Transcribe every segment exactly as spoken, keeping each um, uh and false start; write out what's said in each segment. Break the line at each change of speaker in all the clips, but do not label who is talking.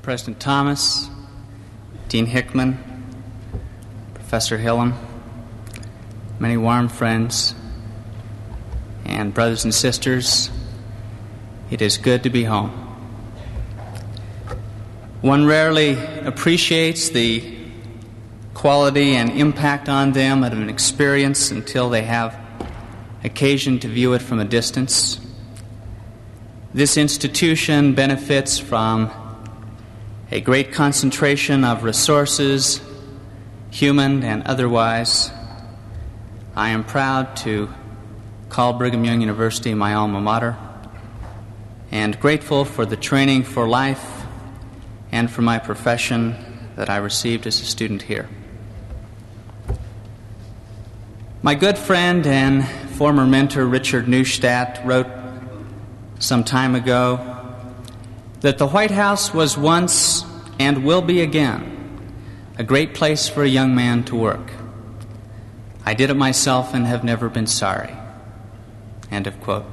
President Thomas, Dean Hickman, Professor Hillam, many warm friends, and brothers and sisters, it is good to be home. One rarely appreciates the quality and impact on them of an experience until they have occasion to view it from a distance. This institution benefits from a great concentration of resources, human and otherwise. I am proud to call Brigham Young University my alma mater, and grateful for the training for life and for my profession that I received as a student here. My good friend and former mentor Richard Neustadt wrote some time ago that the White House was once and will be again a great place for a young man to work. I did it myself and have never been sorry. End of quote.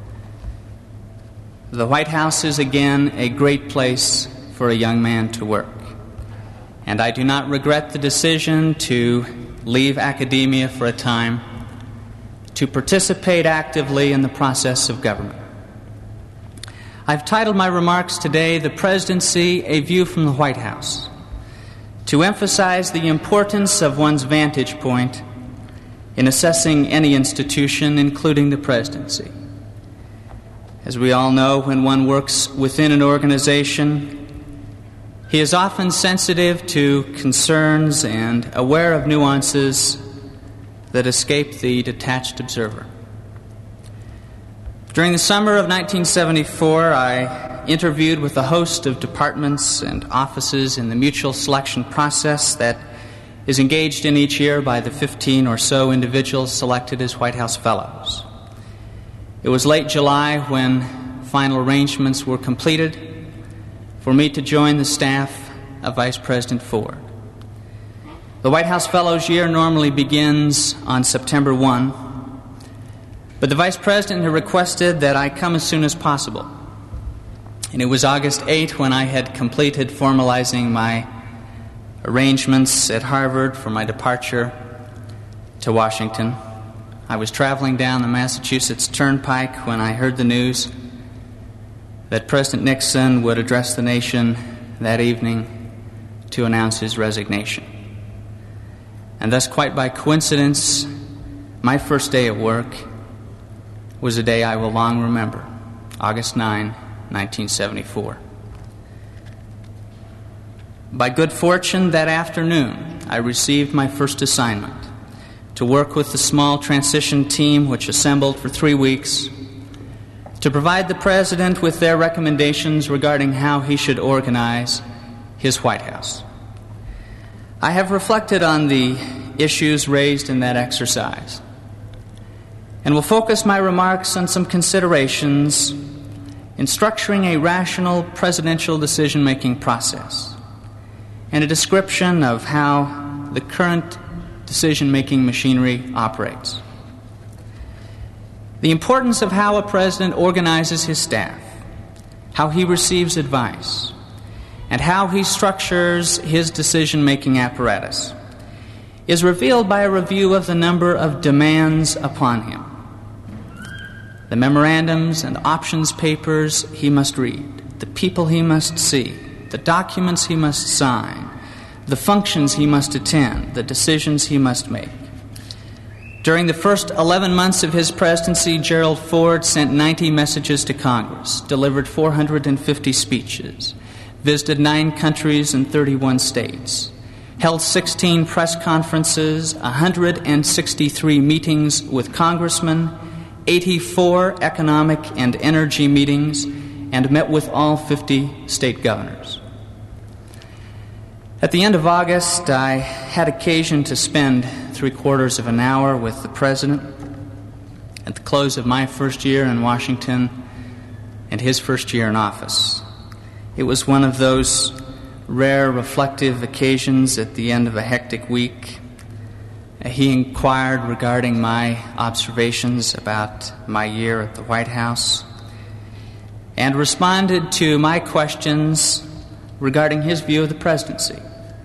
The White House is again a great place for a young man to work, and I do not regret the decision to leave academia for a time to participate actively in the process of government. I've titled my remarks today, "The Presidency, a View from the White House," to emphasize the importance of one's vantage point in assessing any institution, including the presidency. As we all know, when one works within an organization, he is often sensitive to concerns and aware of nuances that escape the detached observer. During the summer of nineteen seventy-four, I interviewed with a host of departments and offices in the mutual selection process that is engaged in each year by the fifteen or so individuals selected as White House Fellows. It was late July when final arrangements were completed for me to join the staff of Vice President Ford. The White House Fellows year normally begins on September first, but the Vice President had requested that I come as soon as possible. And it was August eighth when I had completed formalizing my arrangements at Harvard for my departure to Washington. I was traveling down the Massachusetts Turnpike when I heard the news that President Nixon would address the nation that evening to announce his resignation. And thus, quite by coincidence, my first day at work was a day I will long remember, August ninth, nineteen seventy-four. By good fortune, that afternoon, I received my first assignment to work with the small transition team which assembled for three weeks to provide the President with their recommendations regarding how he should organize his White House. I have reflected on the issues raised in that exercise and will focus my remarks on some considerations in structuring a rational presidential decision-making process and a description of how the current decision-making machinery operates. The importance of how a president organizes his staff, how he receives advice, and how he structures his decision-making apparatus is revealed by a review of the number of demands upon him. The memorandums and options papers he must read, the people he must see, the documents he must sign, the functions he must attend, the decisions he must make. During the first eleven months of his presidency, Gerald Ford sent ninety messages to Congress, delivered four hundred fifty speeches, visited nine countries and thirty-one states, held sixteen press conferences, one hundred sixty-three meetings with congressmen, eighty-four economic and energy meetings, and met with all fifty state governors. At the end of August, I had occasion to spend three quarters of an hour with the President at the close of my first year in Washington and his first year in office. It was one of those rare reflective occasions at the end of a hectic week. He inquired regarding my observations about my year at the White House and responded to my questions regarding his view of the presidency.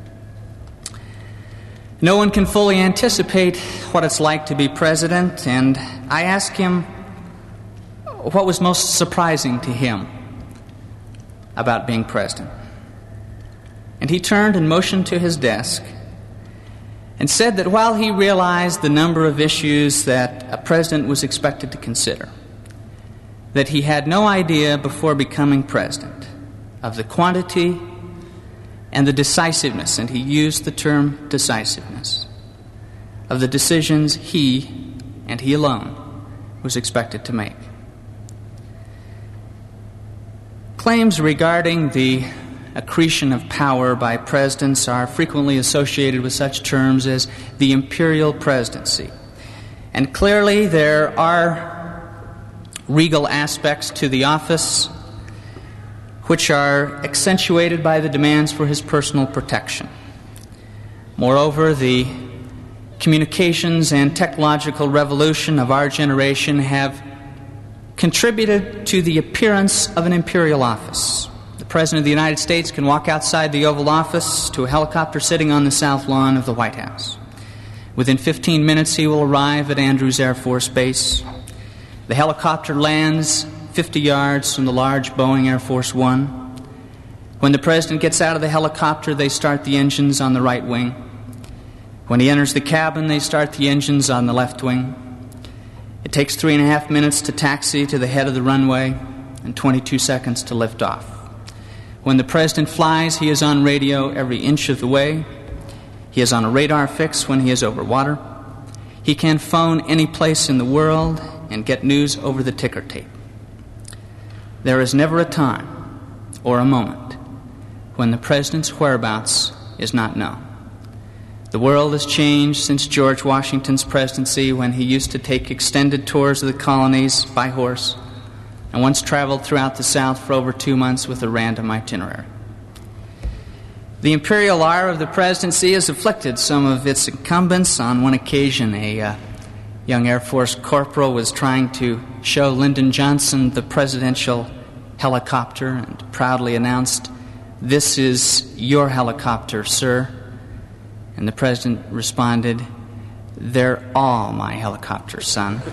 No one can fully anticipate what it's like to be president, and I asked him what was most surprising to him about being president. And he turned and motioned to his desk and said that while he realized the number of issues that a president was expected to consider, that he had no idea before becoming president of the quantity and the decisiveness, and he used the term decisiveness, of the decisions he, and he alone, was expected to make. Claims regarding the accretion of power by presidents are frequently associated with such terms as the imperial presidency. And clearly there are regal aspects to the office which are accentuated by the demands for his personal protection. Moreover, the communications and technological revolution of our generation have contributed to the appearance of an imperial office. The President of the United States can walk outside the Oval Office to a helicopter sitting on the south lawn of the White House. Within fifteen minutes, he will arrive at Andrews Air Force Base. The helicopter lands fifty yards from the large Boeing Air Force One. When the President gets out of the helicopter, they start the engines on the right wing. When he enters the cabin, they start the engines on the left wing. It takes three and a half minutes to taxi to the head of the runway and twenty-two seconds to lift off. When the President flies, he is on radio every inch of the way. He is on a radar fix when he is over water. He can phone any place in the world and get news over the ticker tape. There is never a time or a moment when the President's whereabouts is not known. The world has changed since George Washington's presidency, when he used to take extended tours of the colonies by horse and once traveled throughout the South for over two months with a random itinerary. The imperial ire of the presidency has afflicted some of its incumbents. On one occasion, a uh, young Air Force corporal was trying to show Lyndon Johnson the presidential helicopter and proudly announced, "This is your helicopter, sir." And the President responded, "They're all my helicopters, son."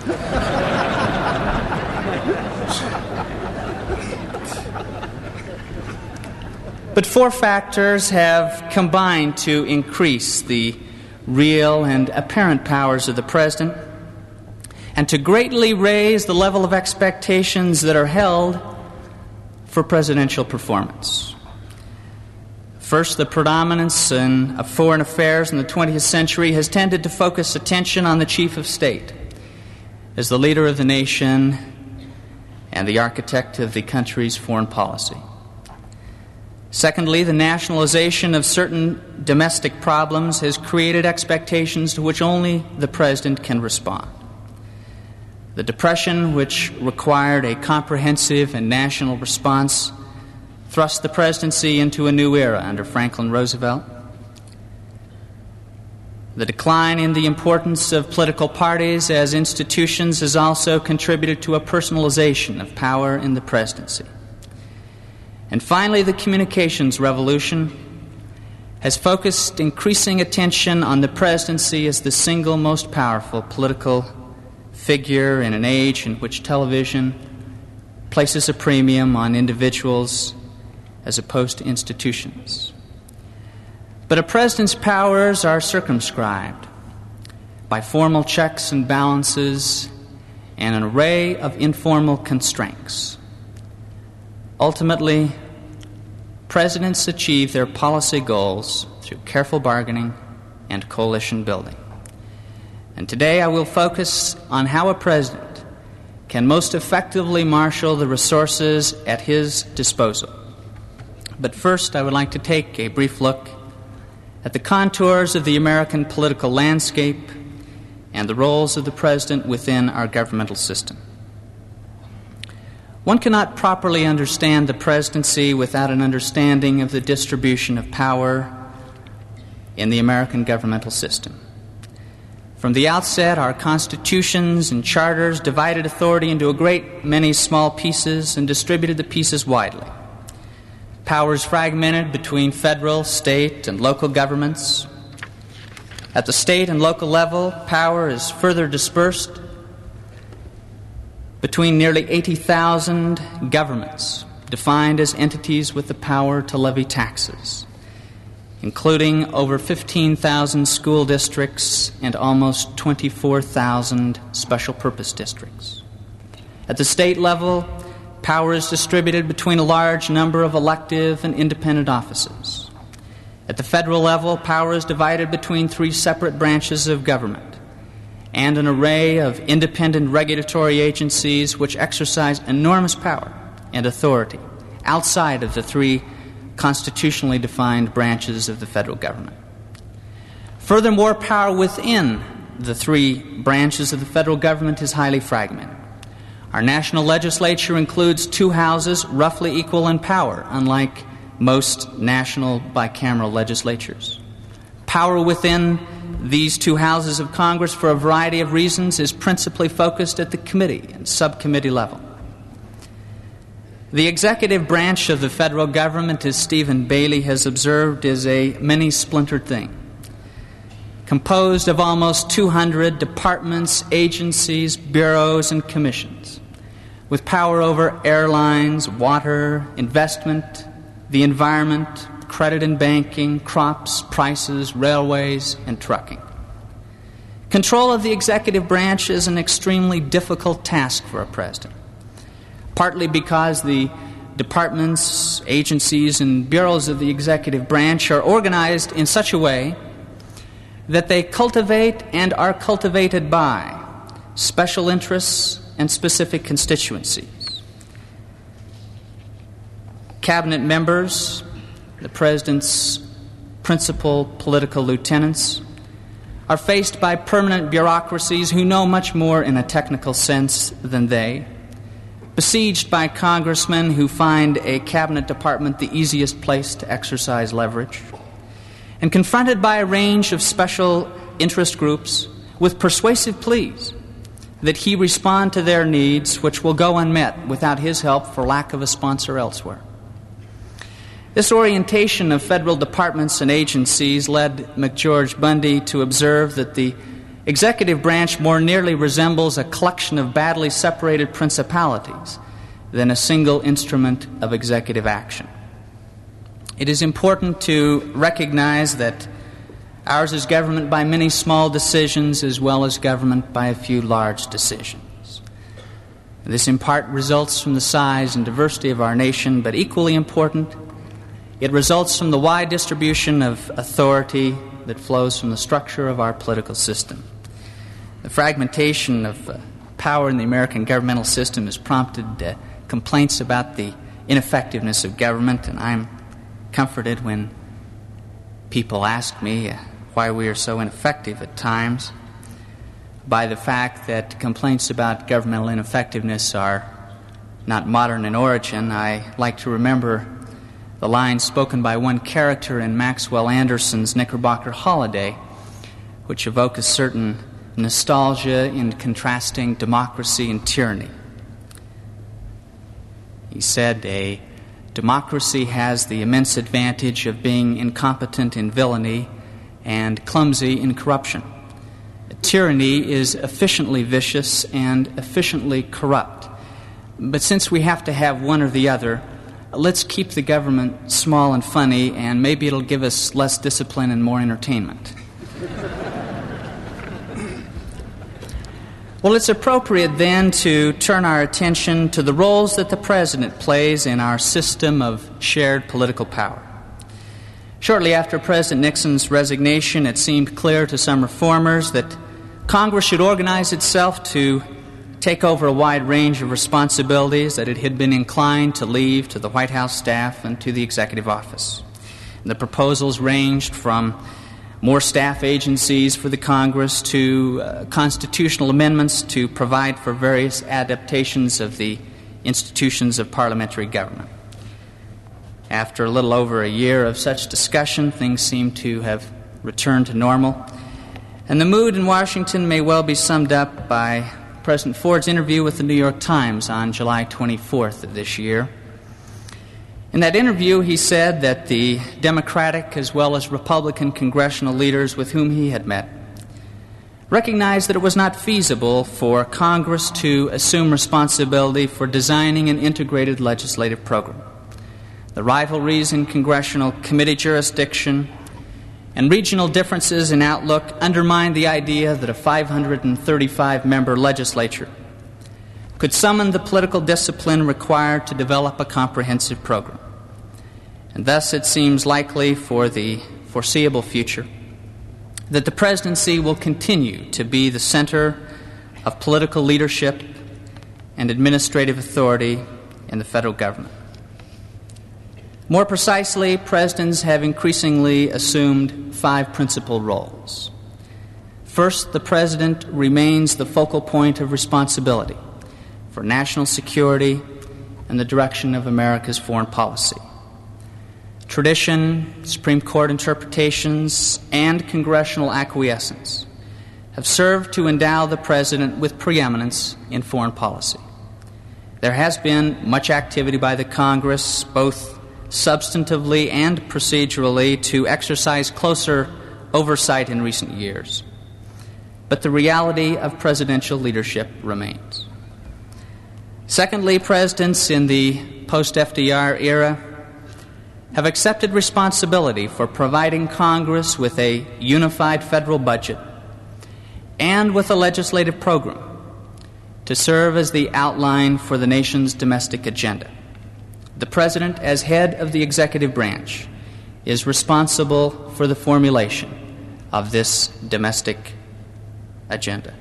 But four factors have combined to increase the real and apparent powers of the President and to greatly raise the level of expectations that are held for presidential performance. First, the predominance in, of foreign affairs in the twentieth century has tended to focus attention on the chief of state as the leader of the nation and the architect of the country's foreign policy. Secondly, the nationalization of certain domestic problems has created expectations to which only the President can respond. The Depression, which required a comprehensive and national response, thrust the presidency into a new era under Franklin Roosevelt. The decline in the importance of political parties as institutions has also contributed to a personalization of power in the presidency. And finally, the communications revolution has focused increasing attention on the presidency as the single most powerful political figure in an age in which television places a premium on individuals as opposed to institutions. But a president's powers are circumscribed by formal checks and balances and an array of informal constraints. Ultimately, presidents achieve their policy goals through careful bargaining and coalition building. And today I will focus on how a president can most effectively marshal the resources at his disposal. But first, I would like to take a brief look at the contours of the American political landscape and the roles of the president within our governmental system. One cannot properly understand the presidency without an understanding of the distribution of power in the American governmental system. From the outset, our constitutions and charters divided authority into a great many small pieces and distributed the pieces widely. Power is fragmented between federal, state, and local governments. At the state and local level, power is further dispersed between nearly eighty thousand governments, defined as entities with the power to levy taxes, including over fifteen thousand school districts and almost twenty-four thousand special purpose districts. At the state level, power is distributed between a large number of elective and independent offices. At the federal level, power is divided between three separate branches of government and an array of independent regulatory agencies which exercise enormous power and authority outside of the three constitutionally defined branches of the federal government. Furthermore, power within the three branches of the federal government is highly fragmented. Our national legislature includes two houses roughly equal in power, unlike most national bicameral legislatures. Power within these two houses of Congress, for a variety of reasons, is principally focused at the committee and subcommittee level. The executive branch of the federal government, as Stephen Bailey has observed, is a many-splintered thing, composed of almost two hundred departments, agencies, bureaus, and commissions, with power over airlines, water, investment, the environment, credit and banking, crops, prices, railways, and trucking. Control of the executive branch is an extremely difficult task for a president, partly because the departments, agencies, and bureaus of the executive branch are organized in such a way that they cultivate and are cultivated by special interests and specific constituencies. Cabinet members, the President's principal political lieutenants, are faced by permanent bureaucracies who know much more in a technical sense than they, besieged by congressmen who find a cabinet department the easiest place to exercise leverage, and confronted by a range of special interest groups with persuasive pleas that he respond to their needs, which will go unmet without his help for lack of a sponsor elsewhere. This orientation of federal departments and agencies led McGeorge Bundy to observe that the executive branch more nearly resembles a collection of badly separated principalities than a single instrument of executive action. It is important to recognize that ours is government by many small decisions as well as government by a few large decisions. This in part results from the size and diversity of our nation, but equally important, it results from the wide distribution of authority that flows from the structure of our political system. The fragmentation of uh, power in the American governmental system has prompted uh, complaints about the ineffectiveness of government, and I'm comforted when people ask me uh, why we are so ineffective at times by the fact that complaints about governmental ineffectiveness are not modern in origin. I like to remember the lines spoken by one character in Maxwell Anderson's Knickerbocker Holiday, which evoke a certain nostalgia in contrasting democracy and tyranny. He said, "A democracy has the immense advantage of being incompetent in villainy and clumsy in corruption. A tyranny is efficiently vicious and efficiently corrupt. But since we have to have one or the other, let's keep the government small and funny, and maybe it'll give us less discipline and more entertainment." Well, it's appropriate then to turn our attention to the roles that the President plays in our system of shared political power. Shortly after President Nixon's resignation, it seemed clear to some reformers that Congress should organize itself to take over a wide range of responsibilities that it had been inclined to leave to the White House staff and to the executive office. And the proposals ranged from more staff agencies for the Congress to uh, constitutional amendments to provide for various adaptations of the institutions of parliamentary government. After a little over a year of such discussion, things seem to have returned to normal. And the mood in Washington may well be summed up by President Ford's interview with the New York Times on July twenty-fourth of this year. In that interview, he said that the Democratic as well as Republican congressional leaders with whom he had met recognized that it was not feasible for Congress to assume responsibility for designing an integrated legislative program. The rivalries in congressional committee jurisdiction and regional differences in outlook undermined the idea that a five hundred thirty-five member legislature could summon the political discipline required to develop a comprehensive program. And thus it seems likely for the foreseeable future that the presidency will continue to be the center of political leadership and administrative authority in the federal government. More precisely, presidents have increasingly assumed five principal roles. First, the president remains the focal point of responsibility for national security and the direction of America's foreign policy. Tradition, Supreme Court interpretations, and congressional acquiescence have served to endow the president with preeminence in foreign policy. There has been much activity by the Congress, both substantively and procedurally, to exercise closer oversight in recent years. But the reality of presidential leadership remains. Secondly, presidents in the post-F D R era have accepted responsibility for providing Congress with a unified federal budget and with a legislative program to serve as the outline for the nation's domestic agenda. The President, as head of the executive branch, is responsible for the formulation of this domestic agenda.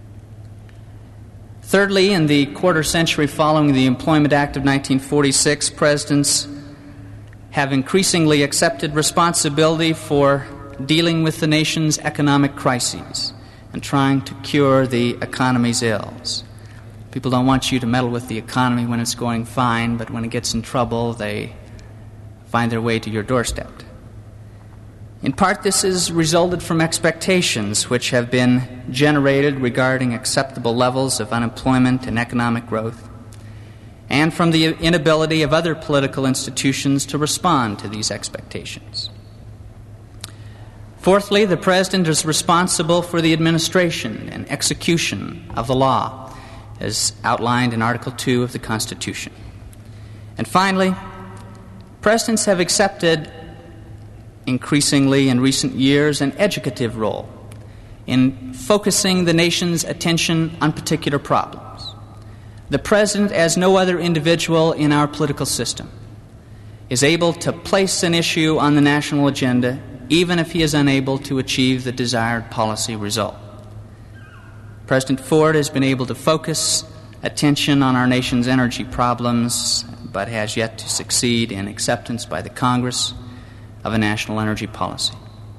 Thirdly, in the quarter century following the Employment Act of nineteen forty-six, presidents have increasingly accepted responsibility for dealing with the nation's economic crises and trying to cure the economy's ills. People don't want you to meddle with the economy when it's going fine, but when it gets in trouble, they find their way to your doorstep. In part, this has resulted from expectations which have been generated regarding acceptable levels of unemployment and economic growth, and from the inability of other political institutions to respond to these expectations. Fourthly, the President is responsible for the administration and execution of the law, as outlined in Article two of the Constitution. And finally, presidents have accepted increasingly in recent years an educative role in focusing the nation's attention on particular problems. The President, as no other individual in our political system, is able to place an issue on the national agenda even if he is unable to achieve the desired policy result. President Ford has been able to focus attention on our nation's energy problems, but has yet to succeed in acceptance by the Congress of a national energy policy.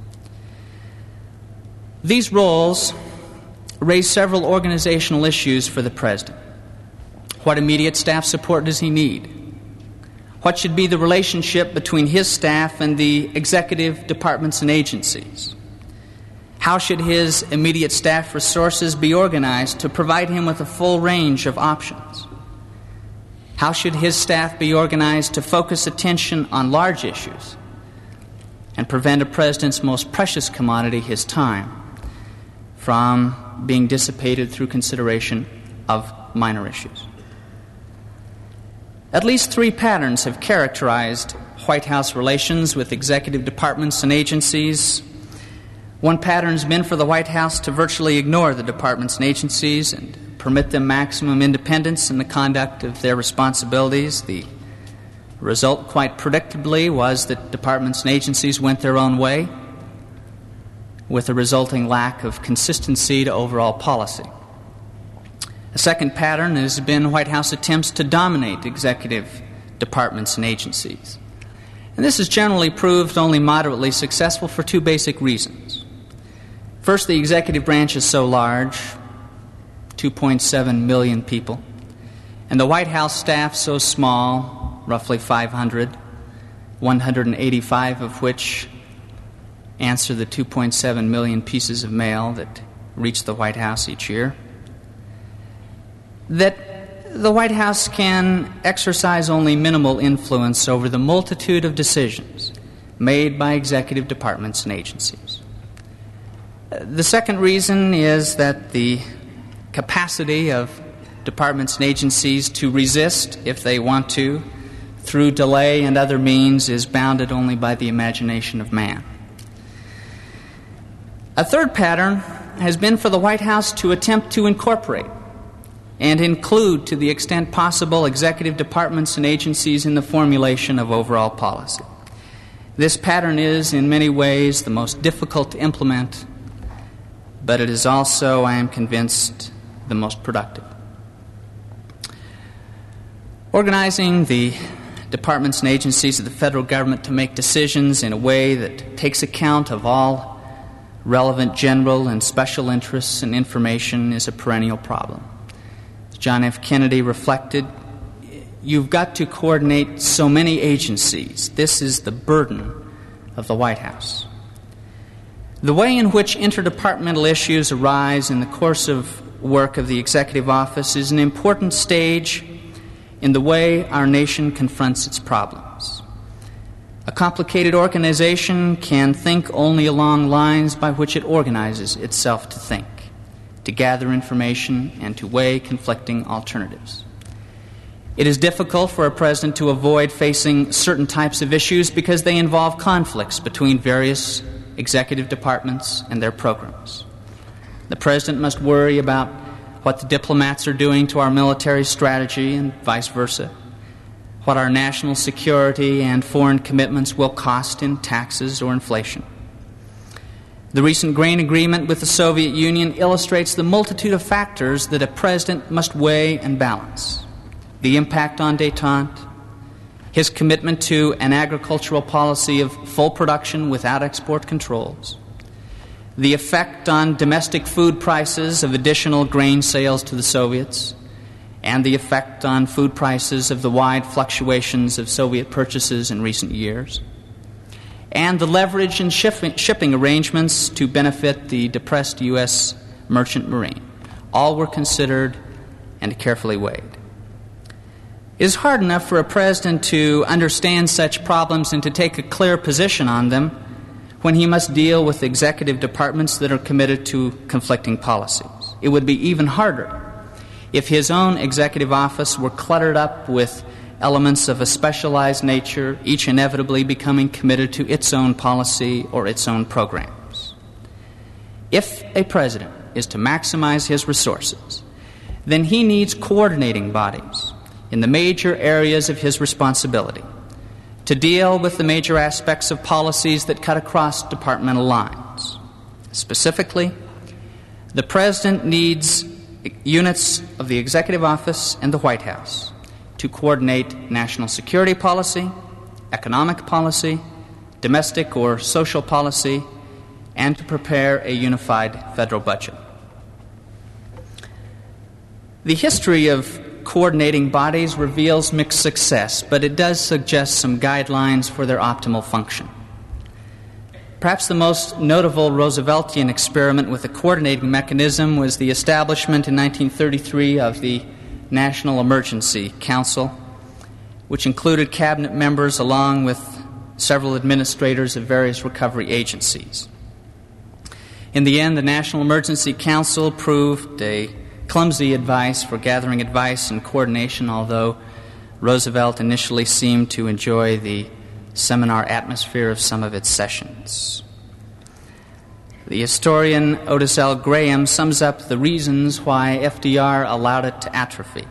These roles raise several organizational issues for the President. What immediate staff support does he need? What should be the relationship between his staff and the executive departments and agencies? How should his immediate staff resources be organized to provide him with a full range of options? How should his staff be organized to focus attention on large issues and prevent a president's most precious commodity, his time, from being dissipated through consideration of minor issues? At least three patterns have characterized White House relations with executive departments and agencies. One pattern has been for the White House to virtually ignore the departments and agencies and permit them maximum independence in the conduct of their responsibilities. The result, quite predictably, was that departments and agencies went their own way, with a resulting lack of consistency to overall policy. A second pattern has been White House attempts to dominate executive departments and agencies. And this has generally proved only moderately successful for two basic reasons. First, the executive branch is so large, two point seven million people, and the White House staff so small, roughly five hundred, one hundred eighty-five of which answer the two point seven million pieces of mail that reach the White House each year, that the White House can exercise only minimal influence over the multitude of decisions made by executive departments and agencies. The second reason is that the capacity of departments and agencies to resist, if they want to, through delay and other means is bounded only by the imagination of man. A third pattern has been for the White House to attempt to incorporate and include, to the extent possible, executive departments and agencies in the formulation of overall policy. This pattern is, in many ways, the most difficult to implement, but it is also, I am convinced, the most productive. Organizing the departments and agencies of the federal government to make decisions in a way that takes account of all relevant general and special interests and information is a perennial problem. As John F. Kennedy reflected, you've got to coordinate so many agencies. This is the burden of the White House. The way in which interdepartmental issues arise in the course of work of the executive office is an important stage in the way our nation confronts its problems. A complicated organization can think only along lines by which it organizes itself to think, to gather information, and to weigh conflicting alternatives. It is difficult for a president to avoid facing certain types of issues because they involve conflicts between various executive departments and their programs. The president must worry about what the diplomats are doing to our military strategy and vice versa, what our national security and foreign commitments will cost in taxes or inflation. The recent grain agreement with the Soviet Union illustrates the multitude of factors that a president must weigh and balance. The impact on détente, his commitment to an agricultural policy of full production without export controls, the effect on domestic food prices of additional grain sales to the Soviets, and the effect on food prices of the wide fluctuations of Soviet purchases in recent years, and the leverage in shipping, shipping arrangements to benefit the depressed U S merchant marine. All were considered and carefully weighed. It is hard enough for a president to understand such problems and to take a clear position on them when he must deal with executive departments that are committed to conflicting policies. It would be even harder if his own executive office were cluttered up with elements of a specialized nature, each inevitably becoming committed to its own policy or its own programs. If a president is to maximize his resources, then he needs coordinating bodies in the major areas of his responsibility to deal with the major aspects of policies that cut across departmental lines. Specifically, the President needs units of the Executive Office and the White House to coordinate national security policy, economic policy, domestic or social policy, and to prepare a unified federal budget. The history of coordinating bodies reveals mixed success, but it does suggest some guidelines for their optimal function. Perhaps the most notable Rooseveltian experiment with a coordinating mechanism was the establishment in nineteen thirty-three of the National Emergency Council, which included cabinet members along with several administrators of various recovery agencies. In the end, the National Emergency Council proved a clumsy advice for gathering advice and coordination, although Roosevelt initially seemed to enjoy the seminar atmosphere of some of its sessions. The historian Otis L. Graham sums up the reasons why F D R allowed it to atrophy.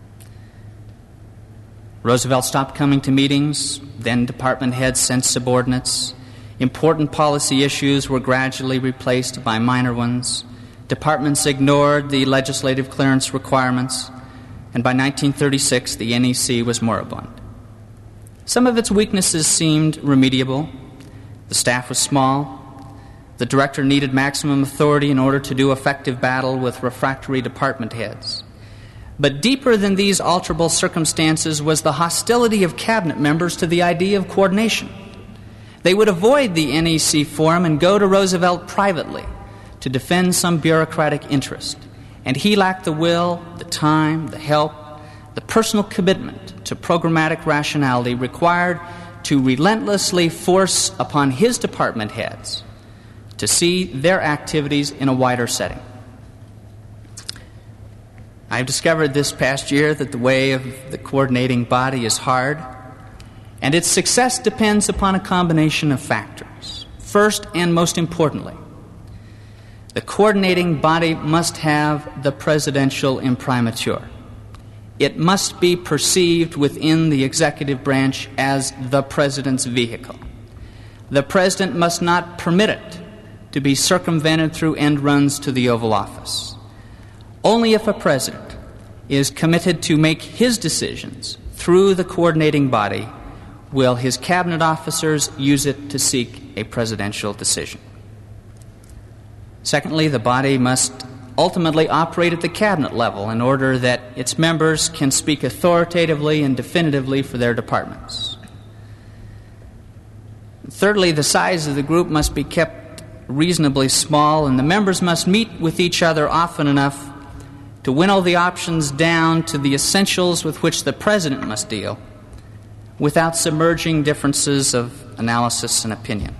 Roosevelt stopped coming to meetings, then department heads sent subordinates. Important policy issues were gradually replaced by minor ones. Departments ignored the legislative clearance requirements, and by nineteen thirty-six the N E C was moribund. Some of its weaknesses seemed remediable. The staff was small. The director needed maximum authority in order to do effective battle with refractory department heads. But deeper than these alterable circumstances was the hostility of cabinet members to the idea of coordination. They would avoid the N E C forum and go to Roosevelt privately to defend some bureaucratic interest, and he lacked the will, the time, the help, the personal commitment to programmatic rationality required to relentlessly force upon his department heads to see their activities in a wider setting. I've discovered this past year that the way of the coordinating body is hard, and its success depends upon a combination of factors. First, and most importantly, the coordinating body must have the presidential imprimatur. It must be perceived within the executive branch as the president's vehicle. The president must not permit it to be circumvented through end runs to the Oval Office. Only if a president is committed to make his decisions through the coordinating body will his cabinet officers use it to seek a presidential decision. Secondly, the body must ultimately operate at the cabinet level in order that its members can speak authoritatively and definitively for their departments. Thirdly, the size of the group must be kept reasonably small, and the members must meet with each other often enough to winnow the options down to the essentials with which the president must deal, without submerging differences of analysis and opinion.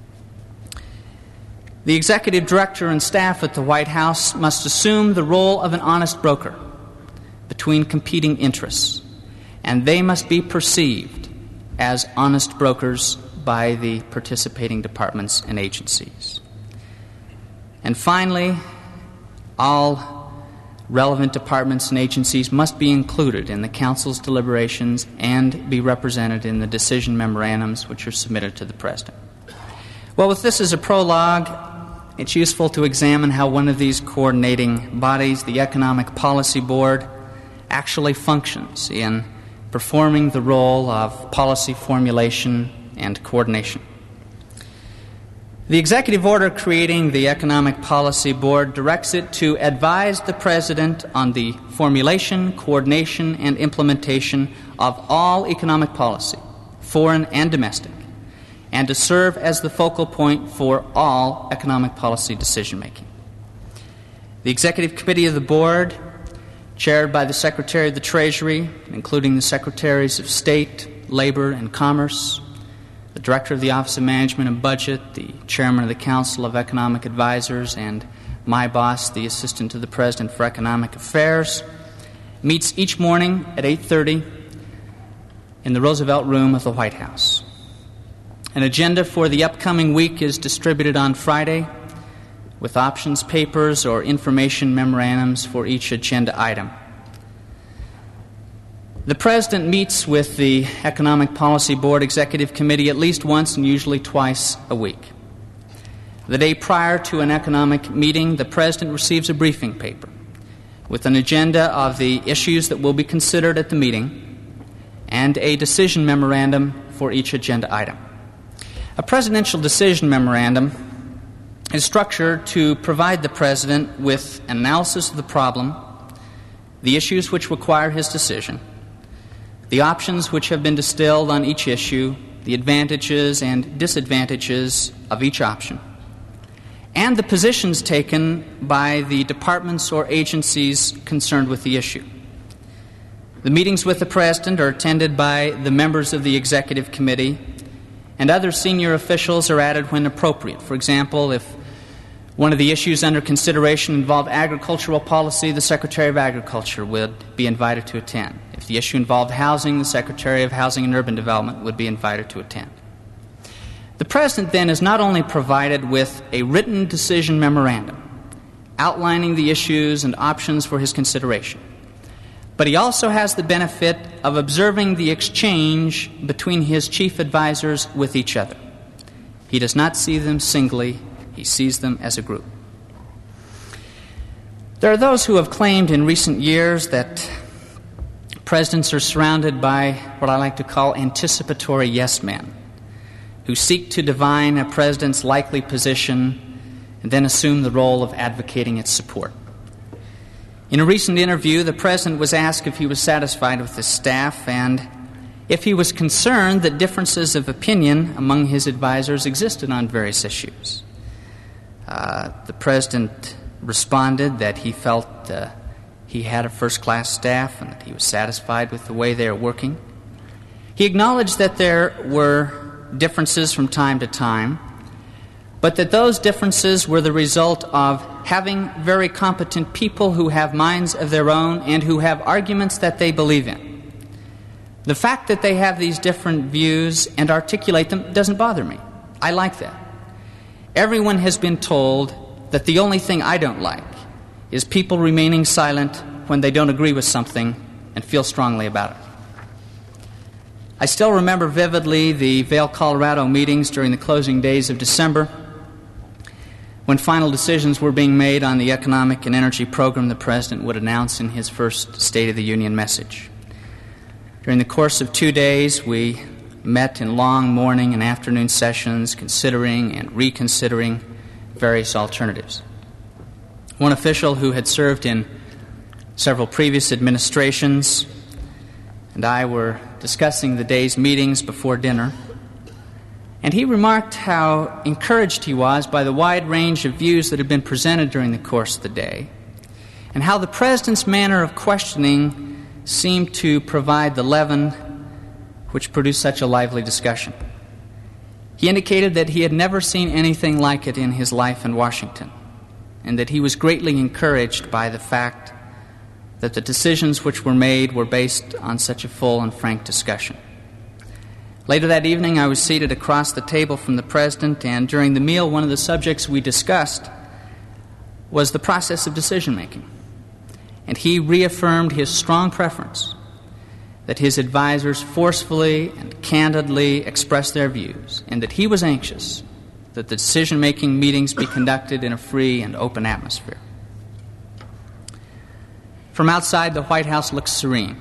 The executive director and staff at the White House must assume the role of an honest broker between competing interests, and they must be perceived as honest brokers by the participating departments and agencies. And finally, all relevant departments and agencies must be included in the Council's deliberations and be represented in the decision memorandums which are submitted to the President. Well, with this as a prologue, it's useful to examine how one of these coordinating bodies, the Economic Policy Board, actually functions in performing the role of policy formulation and coordination. The executive order creating the Economic Policy Board directs it to advise the President on the formulation, coordination, and implementation of all economic policy, foreign and domestic, and to serve as the focal point for all economic policy decision-making. The Executive Committee of the Board, chaired by the Secretary of the Treasury, including the Secretaries of State, Labor, and Commerce, the Director of the Office of Management and Budget, the Chairman of the Council of Economic Advisors, and my boss, the Assistant to the President for Economic Affairs, meets each morning at eight thirty in the Roosevelt Room of the White House. An agenda for the upcoming week is distributed on Friday with options papers or information memorandums for each agenda item. The President meets with the Economic Policy Board Executive Committee at least once and usually twice a week. The day prior to an economic meeting, the President receives a briefing paper with an agenda of the issues that will be considered at the meeting and a decision memorandum for each agenda item. A presidential decision memorandum is structured to provide the President with an analysis of the problem, the issues which require his decision, the options which have been distilled on each issue, the advantages and disadvantages of each option, and the positions taken by the departments or agencies concerned with the issue. The meetings with the President are attended by the members of the Executive Committee, and other senior officials are added when appropriate. For example, if one of the issues under consideration involved agricultural policy, the Secretary of Agriculture would be invited to attend. If the issue involved housing, the Secretary of Housing and Urban Development would be invited to attend. The President then is not only provided with a written decision memorandum outlining the issues and options for his consideration, but he also has the benefit of observing the exchange between his chief advisors with each other. He does not see them singly. He sees them as a group. There are those who have claimed in recent years that presidents are surrounded by what I like to call anticipatory yes men, who seek to divine a president's likely position and then assume the role of advocating its support. In a recent interview, the President was asked if he was satisfied with his staff and if he was concerned that differences of opinion among his advisors existed on various issues. Uh, the President responded that he felt uh, he had a first-class staff and that he was satisfied with the way they were working. He acknowledged that there were differences from time to time, but that those differences were the result of having very competent people who have minds of their own and who have arguments that they believe in. The fact that they have these different views and articulate them doesn't bother me. I like that. Everyone has been told that the only thing I don't like is people remaining silent when they don't agree with something and feel strongly about it. I still remember vividly the Vail, Colorado meetings during the closing days of December when final decisions were being made on the economic and energy program the President would announce in his first State of the Union message. During the course of two days, we met in long morning and afternoon sessions considering and reconsidering various alternatives. One official who had served in several previous administrations and I were discussing the day's meetings before dinner, and he remarked how encouraged he was by the wide range of views that had been presented during the course of the day, and how the President's manner of questioning seemed to provide the leaven which produced such a lively discussion. He indicated that he had never seen anything like it in his life in Washington, and that he was greatly encouraged by the fact that the decisions which were made were based on such a full and frank discussion. Later that evening, I was seated across the table from the President, and during the meal, one of the subjects we discussed was the process of decision-making. And he reaffirmed his strong preference that his advisors forcefully and candidly express their views, and that he was anxious that the decision-making meetings be conducted in a free and open atmosphere. From outside, the White House looks serene.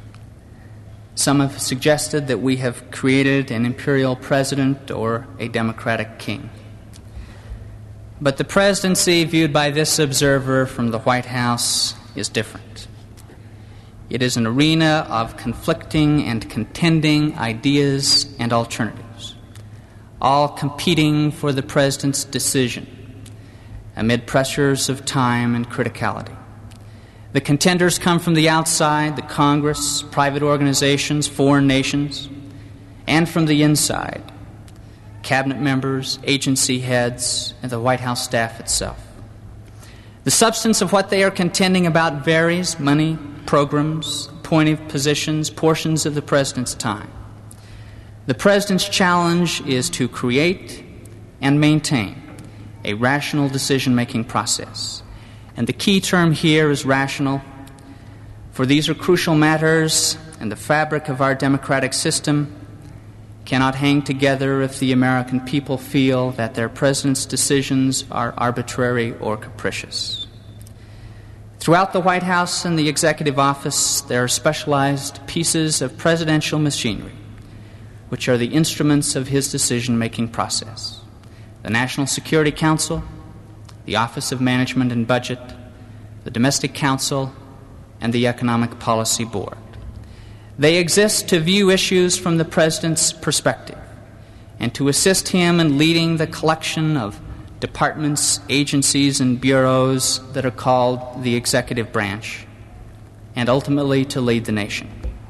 Some have suggested that we have created an imperial president or a democratic king. But the presidency, viewed by this observer from the White House, is different. It is an arena of conflicting and contending ideas and alternatives, all competing for the President's decision amid pressures of time and criticality. The contenders come from the outside, the Congress, private organizations, foreign nations, and from the inside, cabinet members, agency heads, and the White House staff itself. The substance of what they are contending about varies: money, programs, appointive positions, portions of the President's time. The President's challenge is to create and maintain a rational decision-making process. And the key term here is rational, for these are crucial matters, and the fabric of our democratic system cannot hang together if the American people feel that their President's decisions are arbitrary or capricious. Throughout the White House and the Executive Office, there are specialized pieces of presidential machinery which are the instruments of his decision-making process. The National Security Council, the Office of Management and Budget, the Domestic Council, and the Economic Policy Board. They exist to view issues from the President's perspective and to assist him in leading the collection of departments, agencies, and bureaus that are called the executive branch, and ultimately to lead the nation.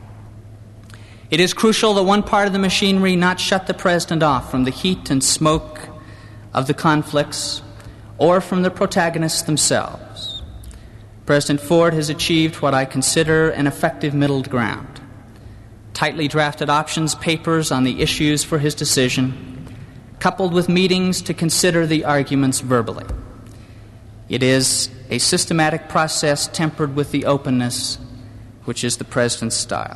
It is crucial that one part of the machinery not shut the President off from the heat and smoke of the conflicts or from the protagonists themselves. President Ford has achieved what I consider an effective middle ground: tightly drafted options papers on the issues for his decision, coupled with meetings to consider the arguments verbally. It is a systematic process tempered with the openness which is the President's style.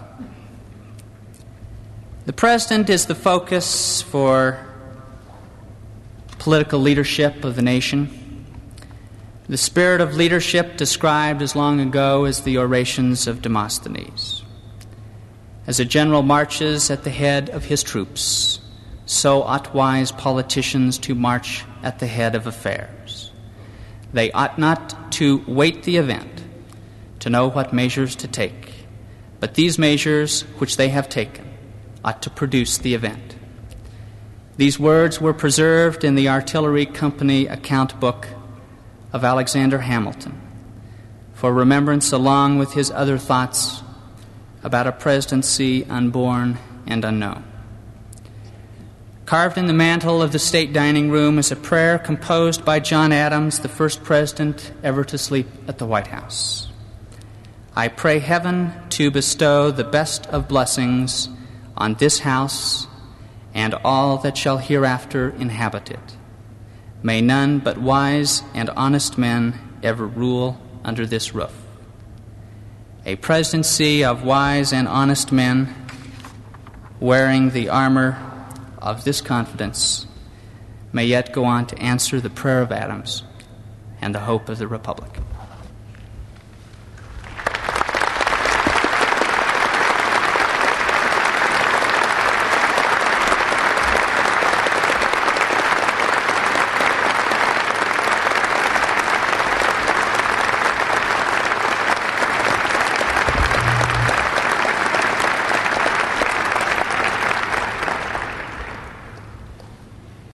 The President is the focus for political leadership of the nation. The spirit of leadership described as long ago as the orations of Demosthenes. As a general marches at the head of his troops, so ought wise politicians to march at the head of affairs. They ought not to wait the event to know what measures to take, but these measures which they have taken ought to produce the event. These words were preserved in the Artillery Company account book of Alexander Hamilton, for remembrance along with his other thoughts about a presidency unborn and unknown. Carved in the mantel of the state dining room is a prayer composed by John Adams, the first president ever to sleep at the White House. I pray heaven to bestow the best of blessings on this house and all that shall hereafter inhabit it. May none but wise and honest men ever rule under this roof. A presidency of wise and honest men wearing the armor of this confidence may yet go on to answer the prayer of Adams and the hope of the Republic.